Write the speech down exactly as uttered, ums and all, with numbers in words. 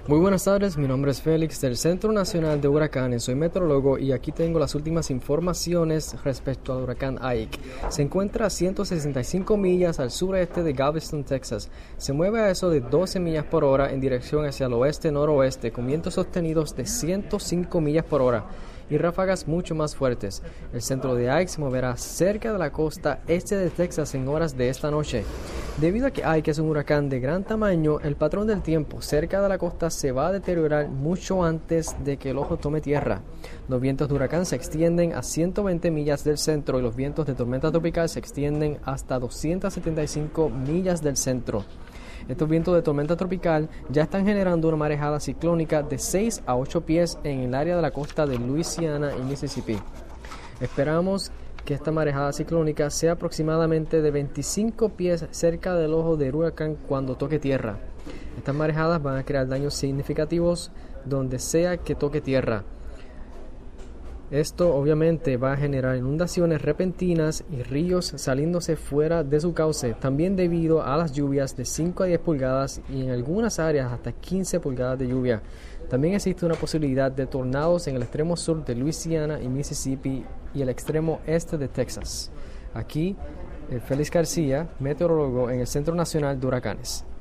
Muy buenas tardes, mi nombre es Félix del Centro Nacional de Huracanes, soy meteorólogo y aquí tengo las últimas informaciones respecto al huracán Ike. Se encuentra a ciento sesenta y cinco millas al sureste de Galveston, Texas. Se mueve a eso de doce millas por hora en dirección hacia el oeste-noroeste con vientos sostenidos de ciento cinco millas por hora y ráfagas mucho más fuertes. El centro de Ike se moverá cerca de la costa este de Texas en horas de esta noche. Debido a que Ike es un huracán de gran tamaño, el patrón del tiempo cerca de la costa se va a deteriorar mucho antes de que el ojo tome tierra. Los vientos de huracán se extienden a ciento veinte millas del centro y los vientos de tormenta tropical se extienden hasta doscientas setenta y cinco millas del centro. Estos vientos de tormenta tropical ya están generando una marejada ciclónica de seis a ocho pies en el área de la costa de Luisiana y Mississippi. Esperamos que esta marejada ciclónica sea aproximadamente de veinticinco pies cerca del ojo del huracán cuando toque tierra. Estas marejadas van a crear daños significativos donde sea que toque tierra. Esto obviamente va a generar inundaciones repentinas y ríos saliéndose fuera de su cauce, también debido a las lluvias de cinco a diez pulgadas y en algunas áreas hasta quince pulgadas de lluvia. También existe una posibilidad de tornados en el extremo sur de Luisiana y Mississippi y el extremo este de Texas. Aquí, Félix García, meteorólogo en el Centro Nacional de Huracanes.